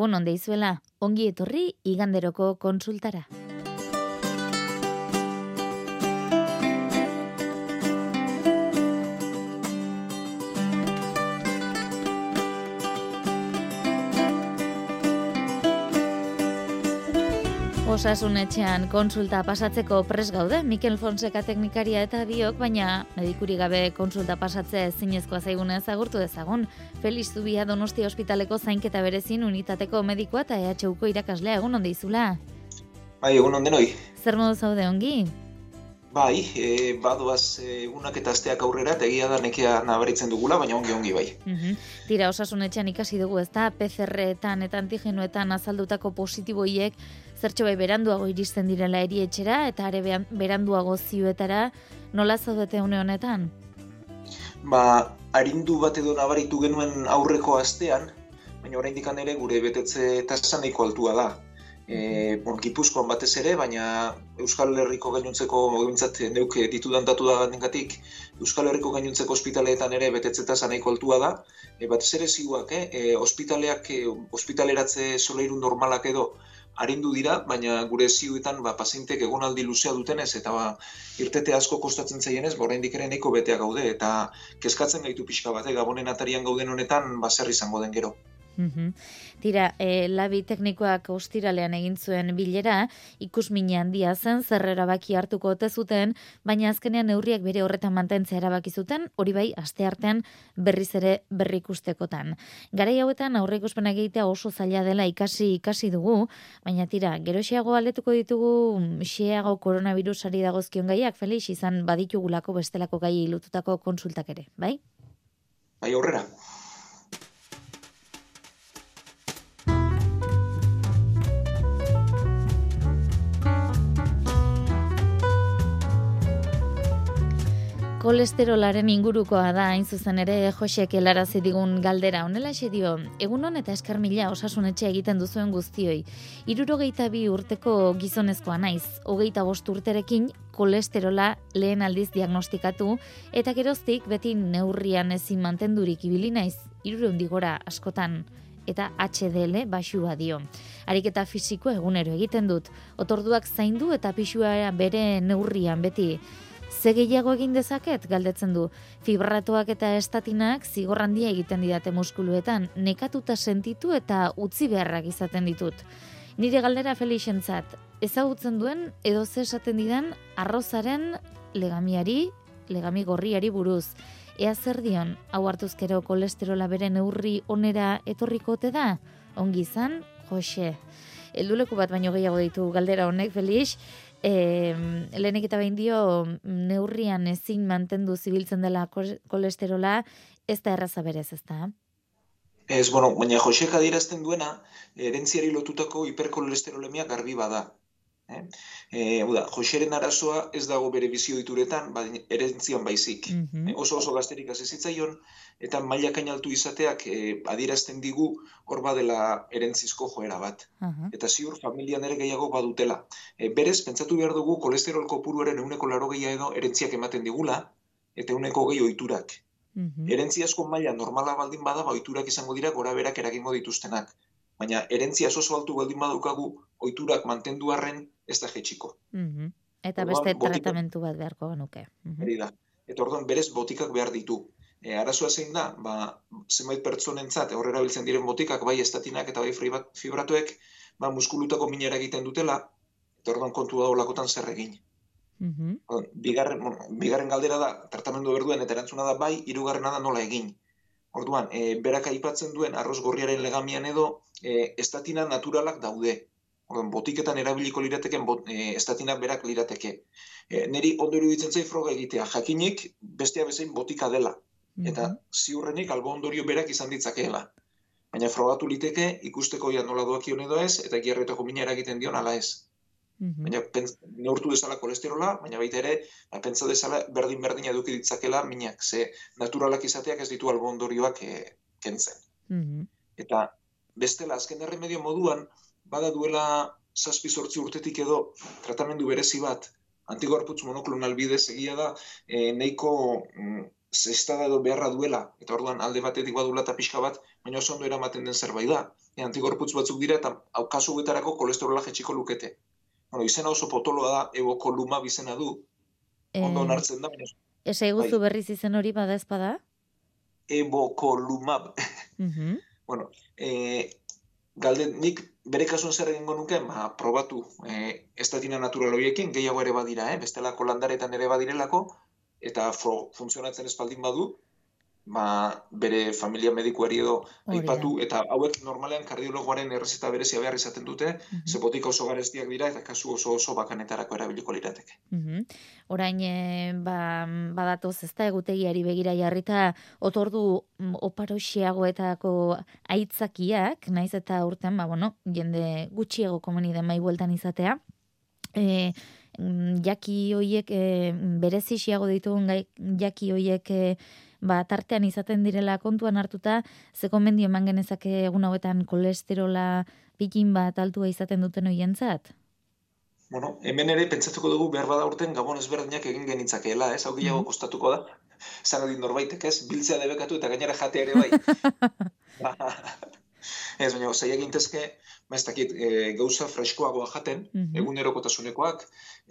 Gabon on deizuela, ongi etorri iganderoko kontsultara. Osasun etxean kontsulta pasatzeko pres gaude, Mikel Fonseca teknikaria eta biok, baina medikuri gabe kontsulta pasatzea ezinezkoa zaigunez agurtu dezagun. Felix Zubia Donostia Ospitaleko zainketa berezin unitateko medikoa eta EHUko irakaslea, egun on deizula. Bai, egun on denoi. Zer modu zaude ongi? Bai, badoaz egunak eta asteak aurrera, eta egia da nekea nabaritzen dugula, baina ongi bai. Tira, osasun etxean ikasi dugu, ezta? PCR-etan eta antigenoetan azaldutako positiboiek zertxo bai beranduago iristen direla erietxera eta are beranduago zioetara, nola zaudete une honetan? Arindu bat edo nabaritu genuen aurreko astean, baina oraindik ere gure betetze tasa nahiko altua da. Gipuzkoan batez ere, baina Euskal Herriko gainontzeko, bintzat neuk ditudan datu da ganengatik, Euskal Herriko gainontzeko ospitaleetan ere betetze tasa nahiko altua da. Batez ere ziguak, ospitaleak, ospitaleratze solairu normalak edo arindu dira, baina gure ziuetan pazientek egonaldi luzea dutenez eta irtete asko kostatzen zaienez, oraindik ere nahiko beteak gaude eta kezkatzen gaitu pixka bat, Gabonen atarian gauden honetan zer izango den gero. Tira, labi teknikoak ostiralean egin zuen bilera, ikusmina handia zen, zer erabaki hartuko ote zuten, baina azkenean neurriak bere horretan mantentzea erabaki zuten, hori bai, asteartean berriz ere berrikustekotan. Garai hauetan aurreikuspenak egitea oso zaila dela ikasi dugu, baina tira, geroxeago aletuko ditugu xeago koronavirusari dagozkion gaiak, Felix, izan baditugulako bestelako gai lotutako kontsultak ere, bai? Bai, aurrera. Kolesterolaren ingurukoa da, hain zuzen ere, Josek helarazi digun galdera. Honelaxe dio, egunon eta esker mila osasun etxea egiten duzuen guztioi. 62 urteko gizonezkoa naiz, 25 urterekin kolesterola lehen aldiz diagnostikatu, eta geroztik beti neurrian ezin mantendurik ibili naiz, 300 gora askotan, eta HDL baxua dio. Ariketa fisiko egunero egiten dut, otorduak zaindu eta pisua bere neurrian beti. Ze gehiago egin dezaket, galdetzen du. Fibratoak eta estatinak zigor handia egiten didate muskuluetan, nekatuta sentitu eta utzi beharrak izaten ditut. Nire galdera Felixentzat, ezagutzen duen edo ze esaten didan arrozaren legami gorriari buruz. Ea zer dion, hau hartuzkero kolesterola bere neurri onera etorriko ote da? Ongi izan, Jose. Helduleku bat baino gehiago ditu galdera honek, Felix. Lehenik eta behin dio neurrian ezin mantendu zibiltzen dela kolesterola, ez da erraza berez, ez da? Ez, baina Josek adierazten duena, herentziari lotutako hiperkolesterolemia garbi bada. Joseren arazoa ez dago bere bizio dituretan, herentzian baizik. Oso gazterik hasi zitzaion, eta mailakain altu izateak adierazten digu hor badela herentzizko joera bat. Eta ziur familian ere gehiago badutela. Berez, pentsatu behar dugu kolesterol kopuruaren 80% edo herentziak ematen digula, eta 1% ohiturak. Herentzi asko maila normala baldin bada, ohiturak izango dira gora berak eragingo dituztenak. Baina herentzia oso altu baldin badaukagu, ohiturak mantendu arren ez da jetxiko. Eta beste tratamentu bat beharko genuke. Eta orduan berez botikak behar ditu. Arazoa zein da, zenbait pertsonentzat aurrera biltzen diren botikak, bai estatinak eta bai fibratoek, muskulutako minera egiten dutela, eta orduan kontu da olakotan zer egin. Bigarren galdera da, tratamendu berduen eta erantzuna da bai, hirugarrena da nola egin. Orduan, berak aipatzen duen arroz gorriaren legamian edo, estatina naturalak daude. Orduan, botiketan erabiliko lirateken estatinak berak lirateke. Neri ondo iruditzen zait froga egitea, jakinik bestea bezain botika dela. Eta ziurrenik albo ondorio berak izan ditzakeela. Baina frogatu liteke ikusteko nola doakion edo ez, eta gierretako mina eragiten dion ala ez. Baina neurtu dezala kolesterola, baina baita ere, pentsa dezala berdin eduki ditzakela minak, ze naturalak izateak ez ditu albo ondorioak kentzen. Eta bestela, azken erremedio moduan, bada duela 7-8 urtetik edo tratamendu berezi bat, antigorputz monoklonal bidez egia da, nahiko zestada edo beharra duela, eta orduan alde batetik badula eta pixka bat, baina oso ondo eramaten den zerbait da. Antikorputz batzuk dira eta kasu betarako kolesterola jetxiko lukete. Bueno, izena oso potoloa da, evokolumab izena du, ondo onartzen da, baina... Esa iguzu berriz izen hori bada ezpada? Evokolumab. Bueno, nik bere kasuan zer egingo nuke, probatu estatina natural horiekin, gehiago ere badira, bestelako landaretan ere badirelako, eta funtzionatzen espaldin badu, bere familia medikuari edo aipatu, eta hauek normalean kardiologoaren errezeta berezia behar izaten dute, ze botika oso garestiak dira, eta kasu oso bakanetarako erabiliko lirateke. Orain, badatoz ez da egutegiari begira jarrita, otordu oparoxiagoetako aitzakiak, naiz eta urten, jende gutxiago komeni den bueltan izatea, jaki hoiek, berezixiago ditugun jaki hoiek, tartean izaten direla kontuan hartuta, ze gomendio eman genezake egun hauetan kolesterola pikin bat altua izaten duten hoientzat? Bueno, hemen ere pentsatuko dugu behar bada urten gabon ezberdinak egin genitzakeela, hau gehiago kostatuko da. Zanadin norbaitek, biltzea debekatu eta gainera jatea ere bai. Ez, baina, zaila gintezke, ez dakit, gauza freskoagoa jaten, egunerokotasunekoak,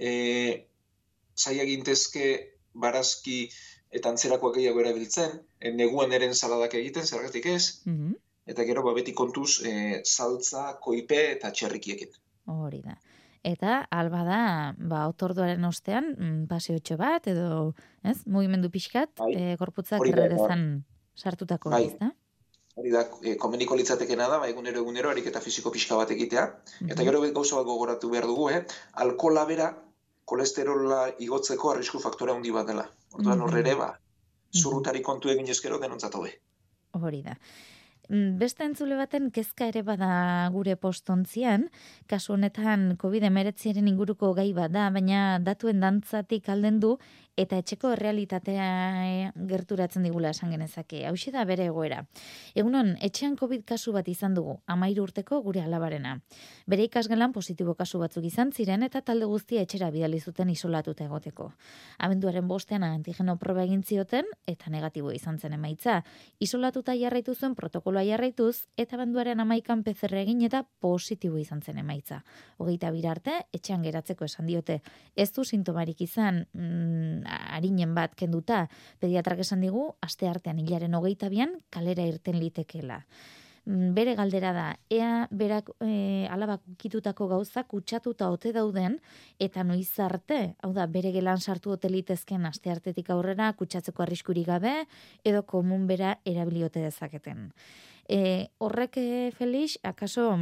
zaila gintezke barazki eta antzerakoak gehiago erabiltzen, neguan eren saladak egiten, zergatik ez, eta gero beti kontuz saltza, koipe eta txerrikiekin. Hori da. Eta alba da, otorduaren ostean, paseotxo bat, edo, mugimendu pixkat, korputzak erredezan sartutako, ez da? Hori da, komeniko litzatekena da, egunero, harik eta fisiko pixka bat egitea, eta gero gauza bat gogoratu behar dugu, alkohola bera, kolesterola igotzeko arrisku faktore handi bat dela. Orduan horre zurrutari kontu egin eskero denontzat hobe. Hori da. Beste entzule baten kezka ere bada gure postontzian, kasu honetan COVID-19 inguruko gai bat da, baina datuen dantzatik alden du, eta etxeko errealitatea gerturatzen digula esan genezake. Hauxe da bere egoera. Egunon, etxean COVID kasu bat izan dugu, 13 urteko gure alabarena. Bere ikasgelan positibo kasu batzuk izan ziren eta talde guztia etxera bidali zuten isolatuta egoteko. Abenduaren 5ean antigeno proba egin zioten eta negatibo izan zen emaitza. Isolatuta jarraitu zuen protokoloa jarraituz eta abenduaren 11an PCR egin eta positibo izan zen emaitza. 22 arte etxean geratzeko esan diote. Ez du sintomarik izan, arinen bat kenduta, pediatrak esan digu, asteartean hilaren 22an kalera irten litekela. Bere galdera da, ea berak alabak ukitutako gauzak kutsatuta ote dauden, eta noiz arte, hau da, bere gelan sartu ote litezken asteartetik aurrera kutsatzeko arriskurik gabe, edo komun bera erabiliote dezaketen. Horrek, Felix, akaso,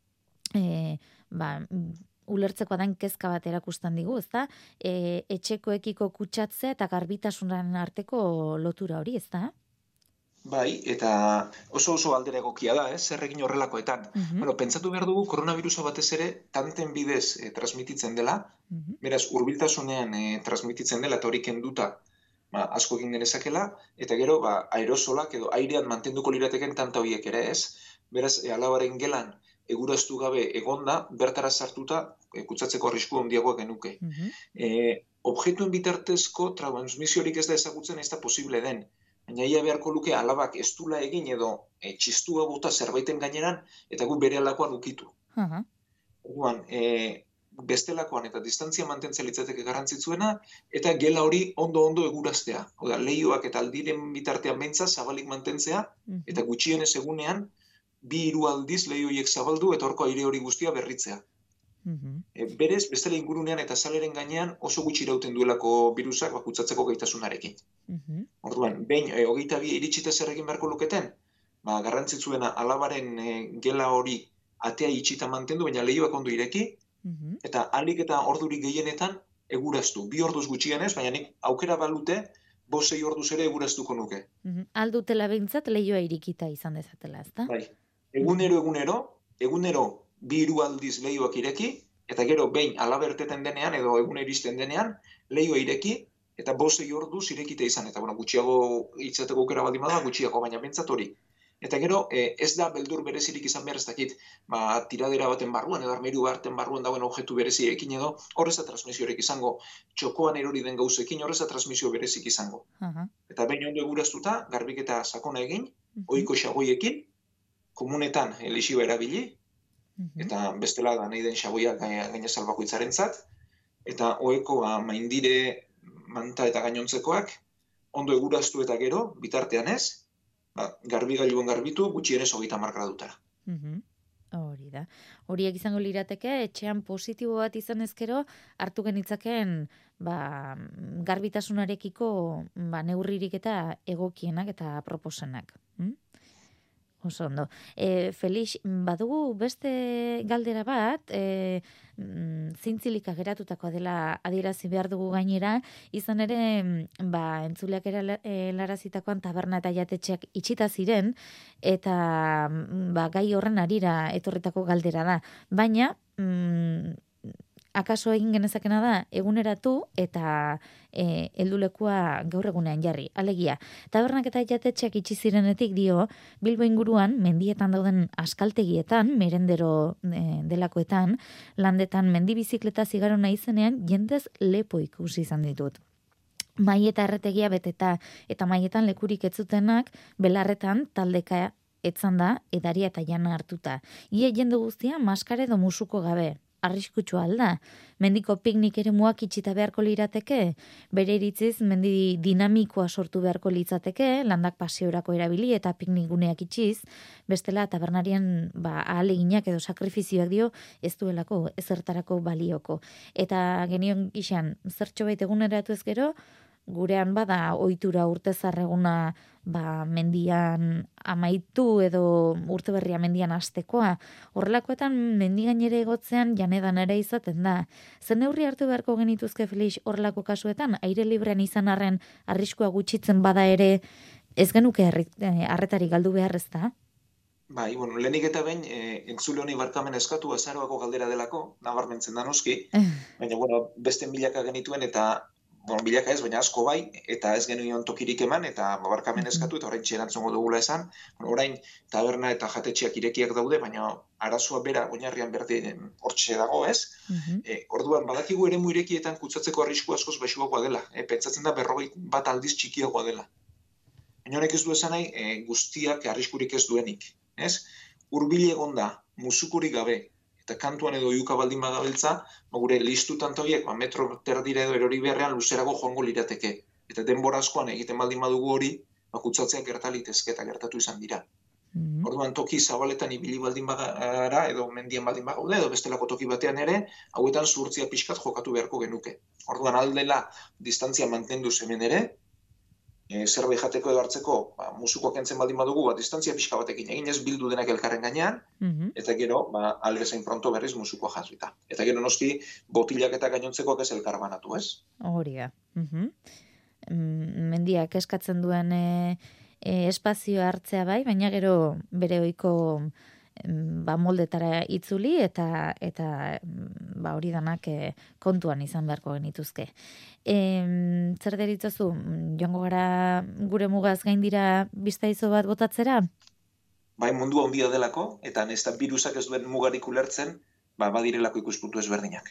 ulertzeko adan kezka bat erakustan digu, ezta? Etxekoekiko kutsatzea eta garbitasunan arteko lotura hori, ezta? Bai, eta oso aldera egokia da, zer egin horrelakoetan. Pentsatu behar dugu koronavirusa batez ere tanten bidez transmititzen dela, beraz, hurbiltasunean transmititzen dela eta hori kenduta asko egin genezakela, eta gero aerosolak edo airean mantenduko lirateken tanta horiek ere ez. Beraz, alabaren gelan eguraztu gabe egonda, bertara sartuta kutsatzeko arrisku handiagoa genuke. Objektuen bitartezko transmisiorik ez da ezagutzen ez da posible den. Baina ia beharko luke alabak ez dula egin edo txistua bota zerbaiten gaineran eta gu bere alakoan ukitu. Orduan, bestelakoan eta distantzia mantentzea litzateke garrantzitsuena eta gela hori ondo eguraztea. Oda, lehioak eta aldiren bitartean beintza zabalik mantentzea eta gutxienez egunean 2-3 aldiz lehio horiek zabaldu eta horko aire hori guztia berritzea. Berez, bestela ingurunean eta saleren gainean oso gutxi irauten duelako virusak kutsatzeko gaitasunarekin. Orduan, behin 22 iritsita zer egin beharko luketen, garrantzitsuena alabaren gela hori atea itxita mantendu, baina lehioak ondo ireki, eta alik eta ordurik gehienetan eguraztu. 2 orduz gutxienez, baina nik aukera balute, 5-6 orduz ere eguraztuko nuke. Aldutela behintzat lehioa irikita izan dezatela, ezta? Bai. Egunero 2-3 aldiz lehioak ireki, eta gero behin alaberteten denean, edo egun iristen denean, lehioa ireki, eta 5-6 orduz irekite izan. Eta gutxiago itzateko aukera baldin bada, gutxiago, baina behintzat hori. Eta gero, ez da beldur berezirik izan behar ez dakit, tiradera baten barruan, edo armairu baten barruan dagoen objektu bereziekin edo, horreza transmisioarek izango, txokoan erori den gauzekin, horreza transmisio berezik izango. Eta behin ondo eguraztuta, garbiketa sakona egin, ohiko xaboiekin, komunetan elixiba erabili, eta bestela da nahi den xaboia gainezal bakoitzarentzat, eta oheko maindire, manta eta gainontzekoak, ondo eguraztu eta gero, bitartean ez, garbigailuen garbitu gutxienez 30 gradutara. Hori da. Horiek izango lirateke, etxean positibo bat izan ezkero, hartu genitzakeen garbitasunarekiko neurririk eta egokienak eta proposenak. Oso ondo. Felix, badugu beste galdera bat, zintzilika geratutako dela adierazi behar dugu gainera, izan ere, entzuleak helarazitakoan taberna eta jatetxeak itxita ziren, eta gai horren harira etorritako galdera da. Baina, akaso egin genezakena da, eguneratu eta heldulekua gaur egunean jarri. Alegia, tabernak eta jatetxeak itxi zirenetik dio, Bilbo inguruan, mendietan dauden askaltegietan, merendero delakoetan, landetan mendibizikleta zigaro nahi zenean, jendez lepo ikusi izan ditut. Mai eta erretegia beteta, eta maietan lekurik etzutenak, belarretan taldeka etzan da, edaria eta jana hartuta. Ie jende guztia, maskara edo musuko gabe. Arriskutsua alda. Mendiko piknik ere muak itxita beharko lirateke, bere iritziz mendi dinamikoa sortu beharko litzateke, landak paseorako erabili eta piknik guneak itxiz, bestela tabernarien ahaleginak edo sakrifizioak dio ez duelako ezertarako balioko. Eta genion gixan, zertxo bait eguneratu ez gero, gurean bada ohitura urtezarreguna mendian amaitu edo urte berria mendian hastekoa. Horrelakoetan mendigainere egotzean janedan ere izaten da. Zer neurri hartu beharko genituzke, Felix, horrelako kasuetan, aire librean izan arren arriskua gutxitzen bada ere ez genuke arretarik galdu behar ez da? Lehenik eta behin, entzule honi barkamen eskatu azaroako galdera delako, nabarmentzen da noski, baina beste milaka genituen eta bilaka ez, baina asko bai, eta ez genuen tokirik eman, eta barkamen eskatu, eta orain txerantzongo dugula esan. Orain taberna eta jatetxeak irekiak daude, baina arazoa bera oinarrian berdin hortxe dago, ez? Orduan, badakigu eremu irekietan kutsatzeko arrisku askoz baxuagoa dela. Pentsatzen da 41 aldiz txikiagoa dela. Baina honek ez du esan nahi, guztiak arriskurik ez duenik, ez? Hurbil egon da, musukurik gabe, eta kantuan edo iuka baldin bagabiltza, gure listu tantoiek, metro terdira edo erori beharrean luzerago joango lirateke. Eta denbora askoan egiten baldin badugu hori, kutsatzeak gertalitezke eta gertatu izan dira. Orduan toki zabaletan ibili baldin bagara, edo mendian baldin bagaude, edo bestelako toki batean ere, hauetan zuhurtzia pixkat jokatu beharko genuke. Orduan aldela distantzia mantendu hemen ere, zerbait jateko edo hartzeko, musukoak entzen baldin badugu, distantzia pixka batekin egin ez bildu denak elkarren gainean, eta gero, albezain pronto berriz musukoa jarrita. Eta gero noski, botilak eta gainontzekoak ez elkar banatu, ez? Hori da. Mendiak eskatzen duen espazioa hartzea bai, baina gero bere ohiko moldetara itzuli eta hori danak kontuan izan beharko genituzke. Zer deritzozu, joango gara gure mugaz gaindira biztaizo bat botatzera? Bai, mundua handia delako, eta ez da virusak ez duen mugarik ulertzen, badirelako ikuspuntu ezberdinak.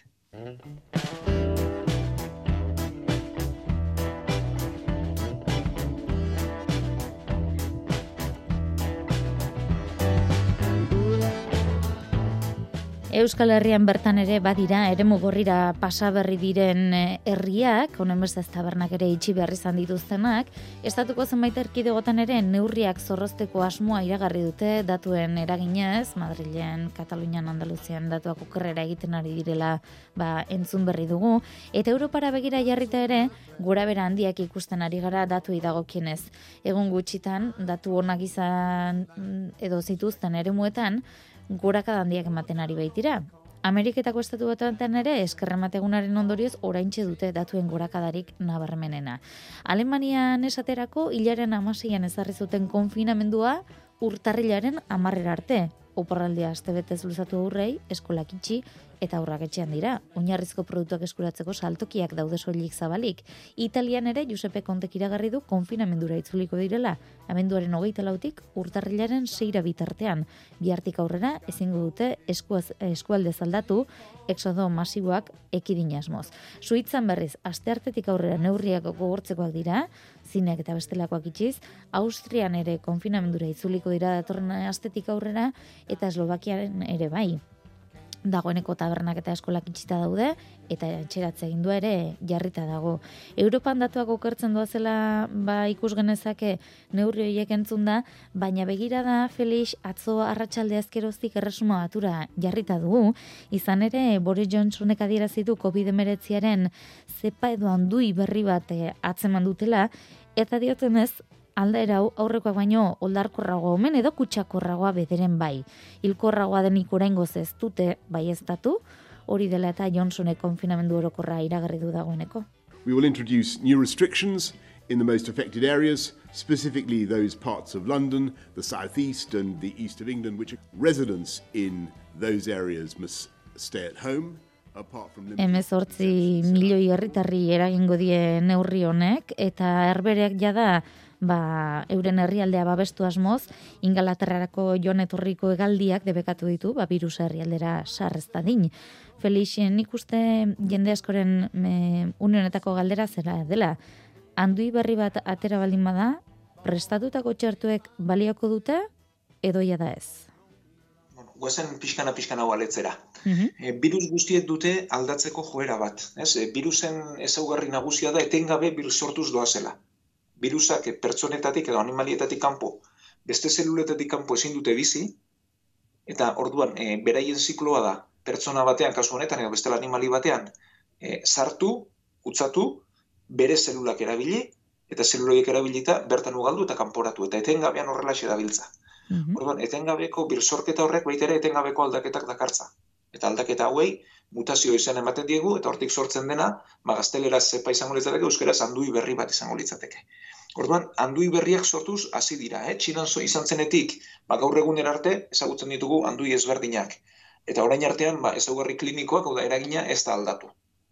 Euskal Herrian bertan ere badira, eremu gorrira pasa berri diren herriak, honen beste ez tabernak ere itxi behar izan dituztenak, estatuko zenbait erkidegotan ere neurriak zorrozteko asmoa iragarri dute datuen eraginez, Madrilen, Katalunian, Andaluzian datuak okerrera egiten ari direla entzun berri dugu, eta Europara begira jarrita ere, gorabehera handiak ikusten ari gara datuei dagokienez. Egun gutxitan, datu onak izan edo zituzten eremuetan, gorakada handiak ematen ari baitira. Ameriketako estatu batuetan ere eskerremategunaren ondorioz oraintxe dute datuen gorakadarik nabarmenena. Alemanian esaterako hilaren 16an ezarri zuten konfinamendua urtarrilaren 10 arte. oporraldia astebetez luzatu aurrei, eskolak itxi eta aurrak etxean dira. Oinarrizko produktuak eskuratzeko saltokiak daude soilik zabalik. Italian ere Giuseppe Contek iragarri du konfinamendura itzuliko direla, abenduaren 24tik urtarrilaren 6 bitartean. Bihartik aurrera ezingo dute eskualdez aldatu exodo masiboak ekidin asmoz. Suitzan berriz asteartetik aurrera neurriak gogortzekoak dira, zineak eta bestelakoak itxiz, Austrian ere konfinamendura itzuliko dira datorren astetik aurrera eta Eslovakiaren ere bai. Dagoeneko tabernak eta eskolak itxita daude, eta etxeratze agindua ere jarrita dago. Europan datuak okertzen doazela ikus genezake neurri horiek entzun da, baina begira da, Felix, atzo arratsalde azkeroztik erresuma batura jarrita dugu, izan ere Boris Johnsonek adierazi du COVID-19aren zepa edo handui berri bat atzeman dutela, eta diotenez, aldaera hau aurrekoak baino oldarkorragoa omen edo kutsakorragoa bederen bai. Hilkorragoa denik oraingoz ez dute baieztatu, hori dela eta Johnsonek konfinamendu orokorra iragarri du dagoeneko. We will introduce new restrictions in the most affected areas, specifically those parts of London, the southeast and the east of England, which residents in those areas must stay at home. 18 milioi herritarri eragingo die neurri honek, eta herbereak jada euren herrialdea babestu asmoz, Ingalaterrarako joan etorriko hegaldiak debekatu ditu, birusa herrialdera sarrez dadin. Felix, nik uste jende askoren une honetako galdera zera dela. Handui berri bat atera baldin bada, prestatutako txertuek balioko dute, edo da ez? Guazen pixkana hau aletzera. Birus guztiek dute aldatzeko joera bat. Birusen ezaugarri nagusia da etengabe birus sortuz doazela. Birusak pertsonetatik edo animalietatik kanpo, beste zeluletatik kanpo ezin dute bizi, eta orduan beraien zikloa da pertsona batean, kasu honetan edo bestela animali batean, sartu, utzatu, bere zelulak erabili, eta zeluloiek erabilita bertan ugaldu eta kanporatu, eta etengabean horrelaxe dabiltza. Orduan, etengabeko birsorketa horrek baita ere etengabeko aldaketak dakartza. Eta aldaketa hauei mutazio izan ematen diegu, eta hortik sortzen dena, gazteleraz zepa izango litzateke, euskeraz handui berri bat izango litzateke. Orduan, handui berriak sortuz hasi dira, Txinan izan zenetik, gaur egunera arte ezagutzen ditugu handui ezberdinak. Eta orain artean, ezaugarri klinikoak, hau da, eragina ez da aldatu.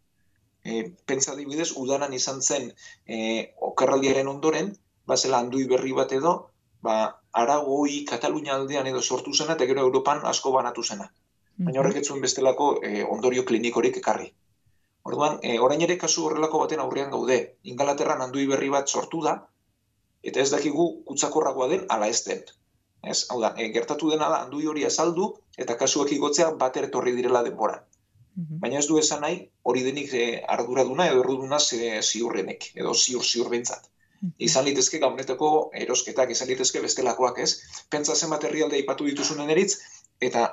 Pentsa adibidez, udaran izan zen okerraldiaren ondoren, zela handui berri bat edo, Aragoi, Katalunia aldean edo sortu zena, eta gero Europan asko banatu zena. Baina horrek ez zuen bestelako ondorio klinikorik ekarri. Orduan, orain ere kasu horrelako baten aurrean gaude. Ingalaterran handui berri bat sortu da, eta ez dakigu kutsakorragoa den ala ez den. Hau da, gertatu dena da handui hori azaldu, eta kasuak igotzea bater etorri direla denboran. Baina ez du esan nahi, hori denik arduraduna edo erruduna ziurrenek, edo ziur behintzat. Izan litezke gabonetako erosketak, izan litezke bestelakoak ez. Pentsa zenbat herrialde aipatu dituzunen eritz, eta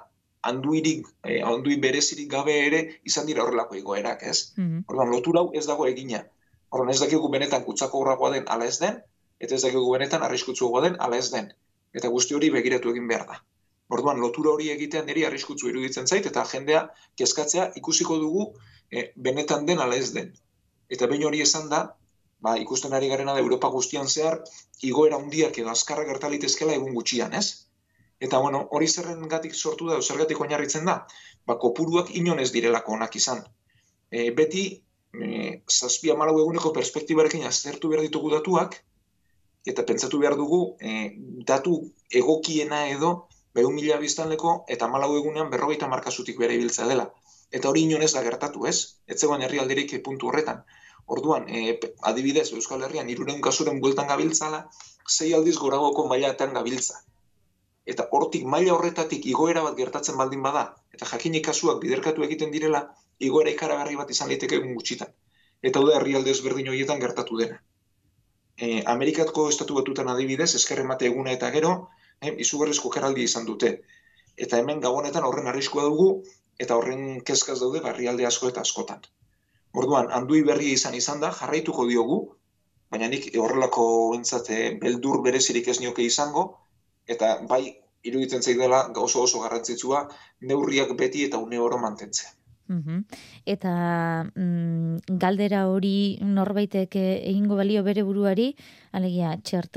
handui berezirik gabe ere izan dira horrelako igoerak ez. Orduan, lotura hau ez dago egina. Orduan, ez dakigu benetan kutsakorragoa den ala ez den, eta ez dakigu benetan arriskutsuagoa den ala ez den. Eta guzti hori begiratu egin behar da. Orduan, lotura hori egitean niri arriskutsu iruditzen zait, eta jendea kezkatzea ikusiko dugu benetan den ala ez den. Eta behin hori esan da, ikusten ari garena da Europa guztian zehar, igoera handiak edo azkarra gertalitezkela egun gutxian, ez? Eta, hori zerrengatik sortu da, zergatik oinarritzen da, kopuruak inon ez direlako onak izan. Beti, 7-14 eguneko perspektibarekin aztertu behar ditugu datuak, eta pentsatu behar dugu, datu egokiena edo, 100.000 biztanleko, eta 14 egunean 50 kasutik bere ibiltzea dela. Eta hori inon ez da gertatu, ez? Ez zegoen herrialderik puntu horretan. Orduan, adibidez, Euskal Herrian 300 kasuren bueltan gabiltzala, 6 aldiz goragoko mailaetan gabiltza. Eta hortik maila horretatik igoera bat gertatzen baldin bada, eta jakinik kasuak biderkatu egiten direla, igoera ikaragarri bat izan liteke egun gutxitan. Eta hau da herrialde ezberdin horietan gertatu dena. Amerikatko estatu batutan adibidez, ezkerremate eguna eta gero, izugarrizko okerraldia izan dute. Eta hemen gabonetan horren arriskua dugu, eta horren kezkaz daude herrialde asko eta askotan. Orduan, handui berria izan da, jarraituko diogu, baina nik horrelako beldur berezirik ez nioke izango, eta bai, iruditzen zaidala oso garrantzitsua neurriak beti eta une oro mantentzea. Eta galdera hori norbaitek egingo balio bere buruari, alegia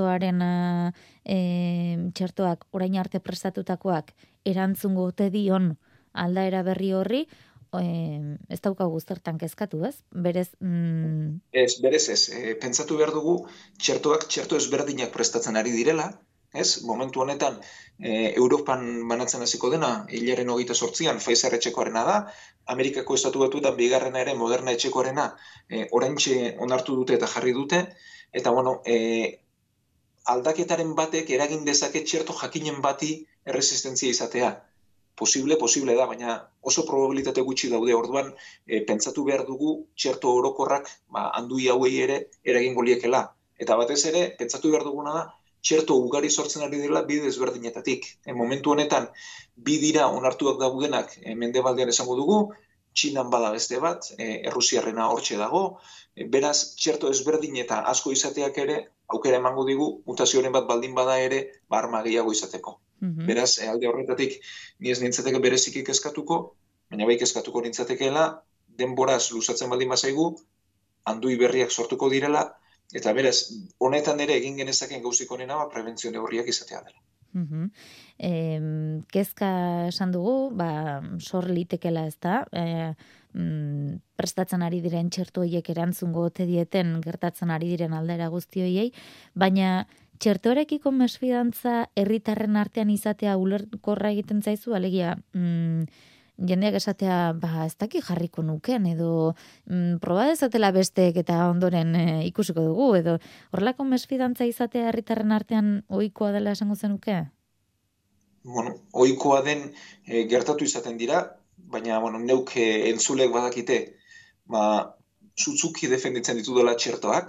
txertoak orain arte prestatutakoak erantzungo ote dion aldaera berri horri, ez daukagu zertan kezkatu, ez? Berez... Berez ez. Pentsatu behar dugu, txertoak txerto ezberdinak prestatzen ari direla, ez? Momentu honetan, Europan banatzen hasiko dena, hilaren 28an Pfizer etxekoarena da, Amerikako estatu batuetan bigarrena ere Moderna etxekoarena oraintxe onartu dute eta jarri dute, eta aldaketaren batek eragin dezake txerto jakinen bati erresistentzia izatea. Posible da, baina oso probabilitate gutxi daude. Orduan, pentsatu behar dugu txerto orokorrak handui hauei ere eragingo liekela. Eta batez ere, pentsatu behar duguna da, txerto ugari sortzen ari dela bide ezberdinetatik. Momentu honetan, bi dira onartuak daudenak mendebaldean esango dugu, Txinan bada beste bat, Errusiarrena hortxe dago, beraz, txerto ezberdin eta asko izateak ere, aukera emango digu, mutazioaren bat baldin bada ere, arma gehiago izateko. Beraz, alde horretatik, ni ez nintzateke bereziki kezkatuko, baina bai kezkatuko nintzatekeela, denboraz luzatzen baldin bazaigu, handui berriak sortuko direla, eta beraz, honetan ere egin genezaken gauzik honena, prebentzio neurriak izatea dela. Kezka esan dugu, sor litekela ez da, prestatzen ari diren txerto horiek erantzungo ote dieten gertatzen ari diren aldera guzti horiei, baina txertorekiko mesfidantza herritarren artean izatea ulerkorra egiten zaizu, alegia jendeak esatea, ez daki jarriko nuken, edo proba dezatela besteek eta ondoren ikusiko dugu, edo horrelako mesfidantza izatea herritarren artean ohikoa dela esango zenuke? Ohikoa den gertatu izaten dira, baina neuk entzulek badakite, zutzuki defenditzen ditu dela txertoak,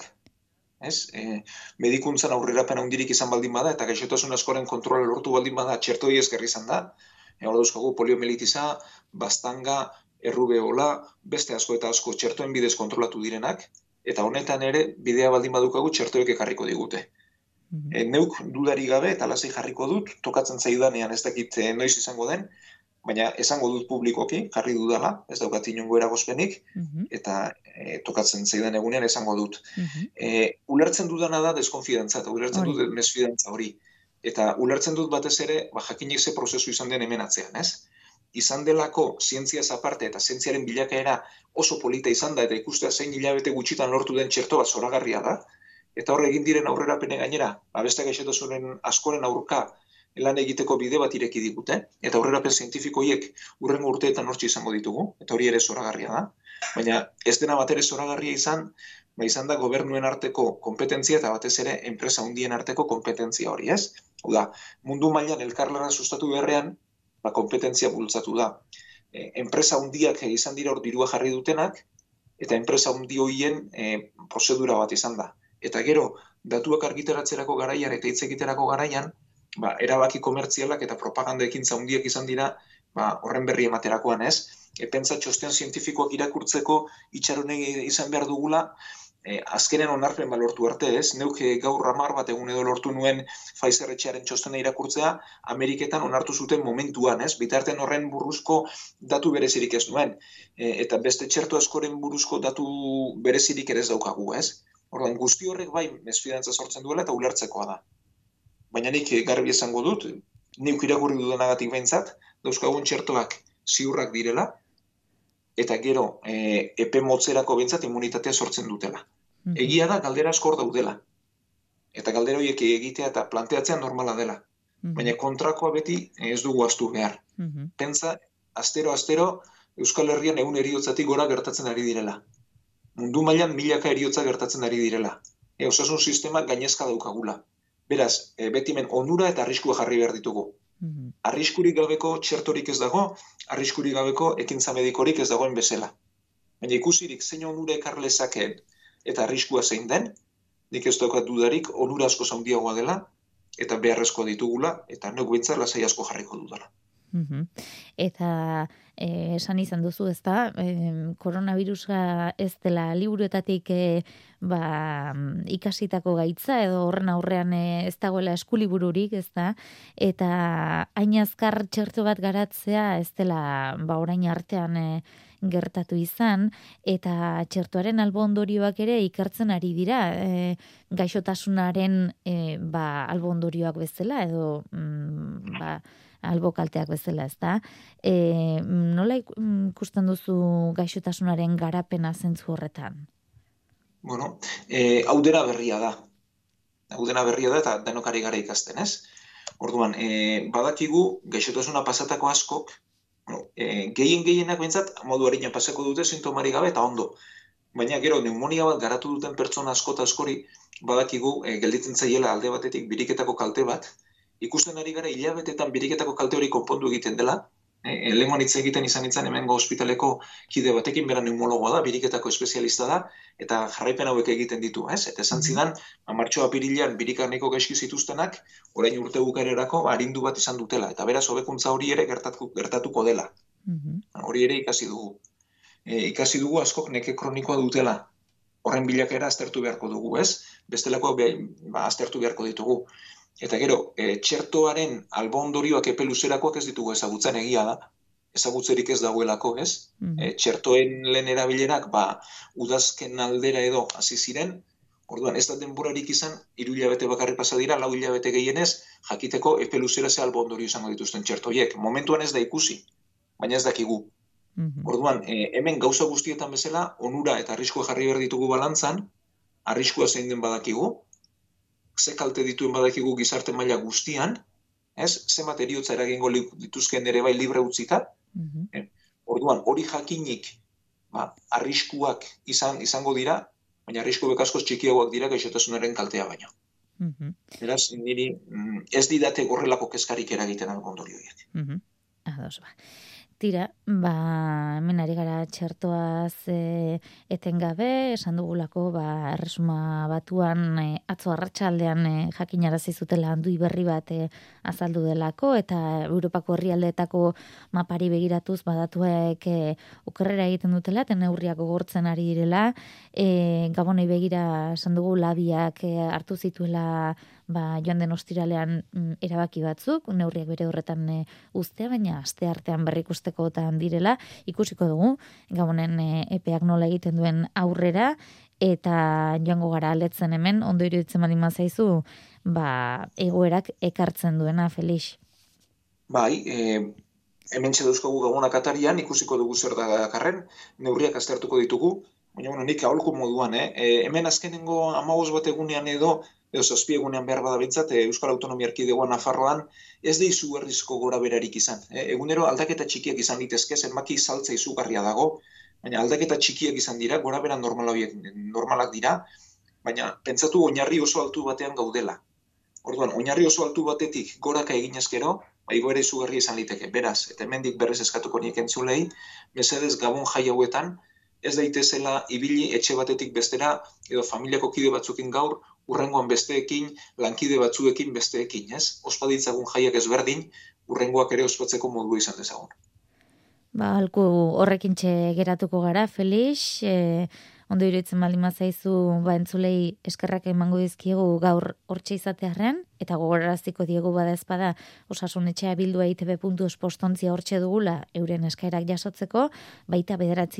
medikuntzan aurrerapen handirik izan baldin bada, eta gaixotasun askoren kontrola lortu baldin bada, txertoi esker izan da. Hor dauzkagu poliomelitiza, bastanga, errubeola, beste asko eta asko txertoen bidez kontrolatu direnak, eta honetan ere bidea baldin badukagu txertoek ekarriko digute. Neuk dudari gabe eta lasai jarriko dut, tokatzen zaidanean ez dakit noiz izango den, baina esango dut publikoki, jarri dudala, ez daukat inongo eragozpenik, eta tokatzen zaidan egunean esango dut. Ulertzen dudana da deskonfidantza, eta ulertzen dut mesfidantza hori. Eta ulertzen dut batez ere, jakinik ze prozesu izan den hemen atzean, ez? Izan delako zientziaz aparte eta zientziaren bilakaera oso polita izan da, eta ikustea zein hilabete gutxitan lortu den txerto bat zoragarria da, eta horre egin diren aurrerapene gainera, beste gaixotasunen askoren aurka lan egiteko bide bat ireki digute, eta aurrerapen zientifikoiek hurrengo urteetan hortxe izango ditugu, eta hori ere zoragarria da. Baina ez dena bat ere zoragarria izan da gobernuen arteko kompetentzia eta batez ere enpresa handien arteko kompetentzia hori, ez? Da, mundu mailan elkarlana sustatu beharrean, kompetentzia bultzatu da. Enpresa handiak izan dira hor dirua jarri dutenak, eta enpresa handi horien prozedura bat izan da. Eta gero, datuak argitaratzerako garaian eta hitz egiterako garaian, erabaki komertzialak eta propaganda ekintza handiak izan dira, horren berri ematerakoan, ez? Pentsa txosten zientifikoak irakurtzeko itxaron izan behar dugula, azkenen onarpen lortu arte, ez? Neuk gaur 10 bat egun edo lortu nuen Pfizer etxearen txostena irakurtzea, Ameriketan onartu zuten momentuan, ez? Bitartean horren buruzko datu berezirik ez nuen. Eta beste txerto askoren buruzko datu berezirik ere ez daukagu, ez? Orduan, guzti horrek bai mesfidantza sortzen duela eta ulertzekoa da. Baina nik garbi esango dut, neuk irakurri dudanagatik behintzat, dauzkagun txertoak ziurrak direla, eta gero epe motzerako behintzat immunitatea sortzen dutela. Egia da, galdera askor daudela. Eta galdera horiek egitea eta planteatzea normala dela. Baina kontrakoa beti ez dugu ahaztu behar. Pentsa, astero, Euskal Herrian 100 heriotzatik gora gertatzen ari direla. Mundu mailan milaka heriotza gertatzen ari direla. Osasun sistema gainezka daukagula. Beraz, betimen onura eta arriskua jarri behar ditugu. Arriskurik gabeko txertorik ez dago, arriskurik gabeko ekintza medikorik ez dagoen bezala. Baina ikusirik zein onura ekar lezakeen eta arriskua zein den, nik ez daukat dudarik onura asko handiagoa dela, eta beharrezkoa ditugula, eta neuk behintzat lasai asko jarriko dudala. Eta esan izan duzu, ezta, koronavirusa ez dela liburuetatik ikasitako gaitza edo horren aurrean ez dagoela eskulibururik, ezta, eta hain azkar txerto bat garatzea ez dela orain artean gertatu izan, eta txertoaren albo ondorioak ere ikertzen ari dira, gaixotasunaren albo ondorioak bezala edo albo kalteak bezala, ezta? Nola ikusten duzu gaixotasunaren garapena zentzu horretan? Bueno, hau dena berria da. Hau dena berria da eta denok ari gara ikasten, ez? Orduan, badakigu gaixotasuna pasatako askok, gehienak behintzat modu arina pasako dute sintomari gabe eta ondo. Baina gero pneumonia bat garatu duten pertsona asko eta askori badakigu gelditzen zaiela alde batetik biriketako kalte bat. Ikusten ari gara hilabetetan biriketako kalte hori konpondu egiten dela. Lehengoan hitz egiten izan nintzen hemengo ospitaleko kide batekin, bera pneumologoa da, biriketako espezialista da, eta jarraipen hauek egiten ditu, ez? Eta esan zidan, martxo apirilean birikarneko gaizki zituztenak, orain urte bukaerarako arindu bat izan dutela, eta beraz hobekuntza hori ere gertatuko dela. Hori ere ikasi dugu. Ikasi dugu askok neke kronikoa dutela. Horren bilakaera aztertu beharko dugu, ez? Bestelako aztertu beharko ditugu. Eta gero, txertoaren albo ondorioak epe luzerakoak ez ditugu ezagutzen, egia da. Ezagutzerik ez dagoelako, ez? Txertoen lehen erabilerak, udazken aldera edo hasi ziren, orduan ez da denborarik izan, 3 hilabete bakarrik pasa dira, 4 hilabete gehienez, jakiteko epe luzera ze albo ondorio izango dituzten txertoiek. Momentuan ez da ikusi, baina ez dakigu. Orduan, hemen gauza guztietan bezala, onura eta arriskua jarri behar ditugu balantzan, arriskua zein den badakigu, ze kalte dituen badakigu gizarte maila guztian, ez? Zenbat heriotza eragingo dituzken ere bai libre utzita. Orduan, hori jakinik, arriskuak izango dira, baina arrisku bekaskoz txikiagoak dira gaixotasunaren kaltea baino. Beraz, niri ez didate horrelako kezkarik eragiten algo ondorioiek. Ados, Tira, hemen ari gara txertoaz etengabe, esan dugulako, Erresuma Batuan atzo arratsaldean jakinarazi zutela handui berri bat azaldu delako, eta Europako herrialdeetako mapari begiratuz badatuek okerrera egiten dutela, eta neurriak gogortzen ari direla, Gabonei begira esan dugu labiak hartu zituela joan den ostiralean erabaki batzuk, neurriak bere horretan uztea, baina aste artean berrikustekotan direla, ikusiko dugu, Gabonen epeak nola egiten duen aurrera, eta joango gara aletzen hemen, ondo iruditzen baldin bazaizu, egoerak ekartzen duena, Felix. Bai, hemen txeduzkogu Gabonak atarian, ikusiko dugu zer da karren, neurriak aztertuko ditugu, baina nik aholku moduan, hemen azkenengo 15 bat egunean edo 7 egunean behar badabiltzat, Euskal Autonomia Erkidegoan Nafarroan, ez da izugarrizko gora berarik izan. Egunero aldaketa txikiak izan litezke, zenbaki saltza izugarria dago, baina aldaketa txikiak izan dira, gora bera normalak dira, baina pentsatu oinarri oso altu batean gaudela. Orduan, oinarri oso altu batetik goraka eginez gero, igoera izugarria izan liteke. Beraz, eta hemendik berrez eskatuko niek entzulei, mesedez Gabon jai hauetan, ez daitezela ibili etxe batetik bestera, edo familiako kide batzukin gaur, urrengoan besteekin, lankide batzuekin besteekin, ez? Ospa ditzagun jaiak ezberdin, urrengoak ere ospatzeko modua izan dezagun. Halku horrekintxe geratuko gara, Felix, ondo iruditzen baldin bazaizu, entzulei eskerrak emango dizkiegu gaur hortxe izatearren, eta gogoraraziko diegu badaezpada Osasun Etxea bildua itb.eus postontzia hortxe dugula euren eskaerak jasotzeko, baita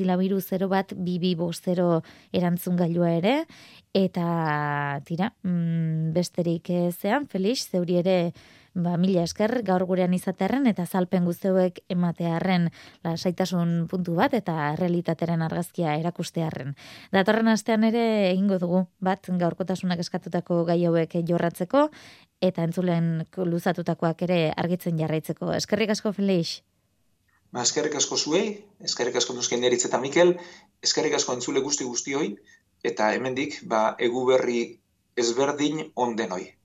9401250 erantzun gailua ere, eta tira, besterik zean, Felix, zeuri ere mila esker gaur gurean izatearren eta zalpen guzteuek ematearren lasaitasun puntu bat eta realitateren argazkia erakustearren. Datorren astean ere egingo dugu bat gaurkotasunak eskatutako gai hauek jorratzeko eta entzulen luzatutakoak ere argitzen jarraitzeko. Eskerrik asko, Felix. Eskerrik asko zuei, eskerrik asko Nusken Eritz eta Mikel, eskerrik asko entzule guztioi, eta hemendik egu berri ezberdin ondenoi.